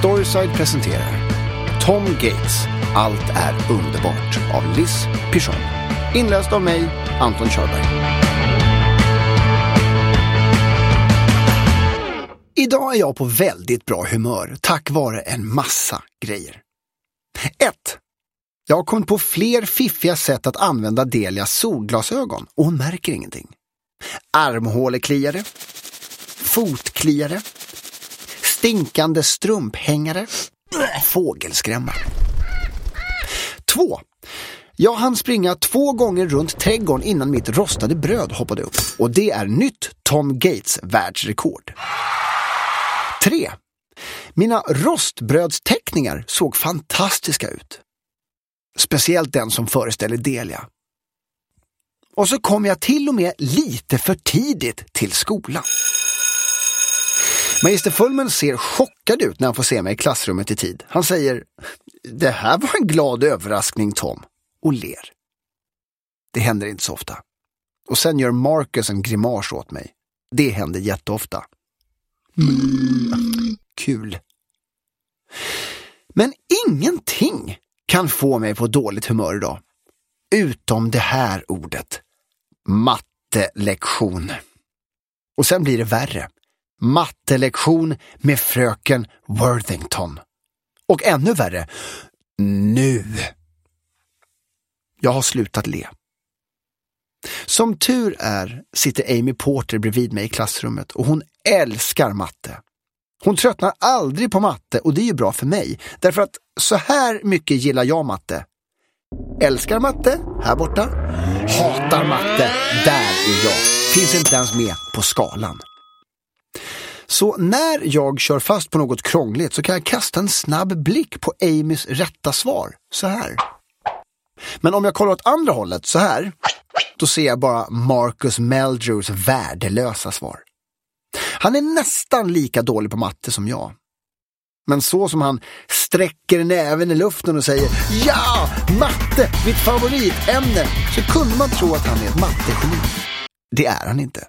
Storyside presenterar Tom Gates, Allt är underbart av Liz Pichon. Inläst av mig, Anton Körberg. Idag är jag på väldigt bra humör tack vare en massa grejer. 1. Jag har kommit på fler fiffiga sätt att använda Delias solglasögon och hon märker ingenting. Armhålekliare, fotkliare, stinkande strumphängare, fågelskrämmar. 2. Jag hann springa 2 gånger runt trädgården innan mitt rostade bröd hoppade upp. Och det är nytt Tom Gates världsrekord. 3. Mina rostbrödsteckningar såg fantastiska ut. Speciellt den som föreställer Delia. Och så kom jag till och med lite för tidigt till skolan. Magister Fullman ser chockad ut när han får se mig i klassrummet i tid. Han säger, det här var en glad överraskning Tom, och ler. Det händer inte så ofta. Och sen gör Marcus en grimas åt mig. Det händer jätteofta. Kul. Men ingenting kan få mig på dåligt humör idag. Utom det här ordet. Mattelektion. Och sen blir det värre. Mattelektion med fröken Worthington. Och ännu värre. Nu. Jag har slutat le. Som tur är sitter Amy Porter bredvid mig i klassrummet och hon älskar matte. Hon tröttnar aldrig på matte och det är ju bra för mig. Därför att så här mycket gillar jag matte. Älskar matte, här borta. Hatar matte, där är jag. Finns inte ens med på skalan. Så när jag kör fast på något krångligt så kan jag kasta en snabb blick på Amys rätta svar. Så här. Men om jag kollar åt andra hållet, så här, då ser jag bara Marcus Meldrews värdelösa svar. Han är nästan lika dålig på matte som jag. Men så som han sträcker näven i luften och säger ja, matte, mitt favoritämne, så kunde man tro att han är ett mattegeni. Det är han inte.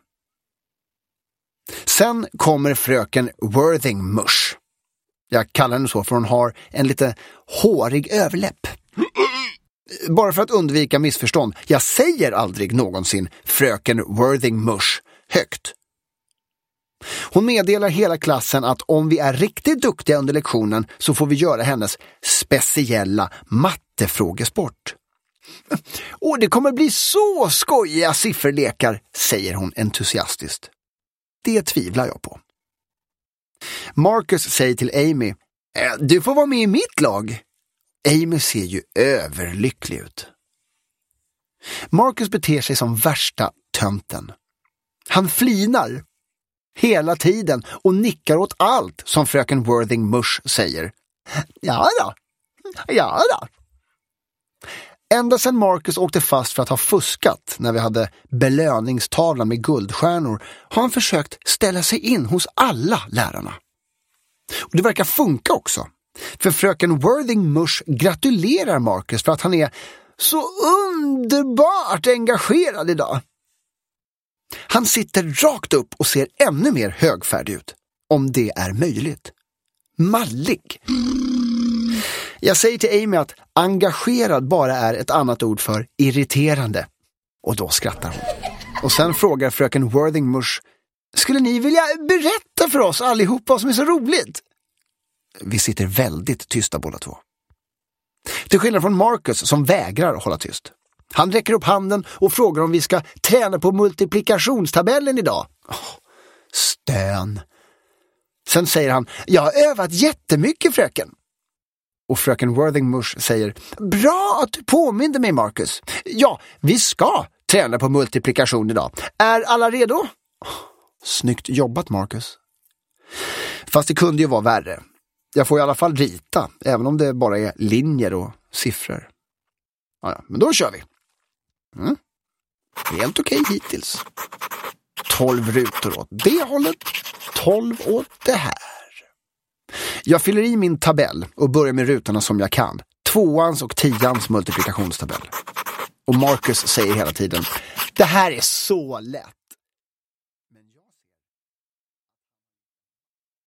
Sen kommer fröken Worthingmush. Jag kallar henne så för hon har en lite hårig överläpp. Bara för att undvika missförstånd, jag säger aldrig någonsin fröken Worthingmush högt. Hon meddelar hela klassen att om vi är riktigt duktiga under lektionen så får vi göra hennes speciella mattefrågesport. Och det kommer bli så skojiga sifferlekar, säger hon entusiastiskt. Det tvivlar jag på. Marcus säger till Amy, du får vara med i mitt lag. Amy ser ju överlycklig ut. Marcus beter sig som värsta tönten. Han flinar hela tiden och nickar åt allt som fröken Worthingmush säger. Ja då. Ända sedan Marcus åkte fast för att ha fuskat när vi hade belöningstavlan med guldstjärnor har han försökt ställa sig in hos alla lärarna. Och det verkar funka också. För fröken Worthingmush gratulerar Marcus för att han är så underbart engagerad idag. Han sitter rakt upp och ser ännu mer högfärdig ut. Om det är möjligt. Mallig. Jag säger till Amy att engagerad bara är ett annat ord för irriterande. Och då skrattar hon. Och sen frågar fröken Worthingmush, skulle ni vilja berätta för oss allihopa vad som är så roligt? Vi sitter väldigt tysta båda två. Till skillnad från Marcus som vägrar hålla tyst. Han räcker upp handen och frågar om vi ska träna på multiplikationstabellen idag. Stön. Sen säger han, jag har övat jättemycket fröken. Och fröken Worthingmush säger, bra att du påminner mig Marcus. Ja, vi ska träna på multiplikation idag. Är alla redo? Snyggt jobbat Marcus. Fast det kunde ju vara värre. Jag får i alla fall rita, även om det bara är linjer och siffror. Ja, men då kör vi. Helt okej hittills. 12 rutor åt det hållet, 12 åt det här. Jag fyller i min tabell och börjar med rutorna som jag kan. 2:ans och 10:ans multiplikationstabell. Och Marcus säger hela tiden, det här är så lätt.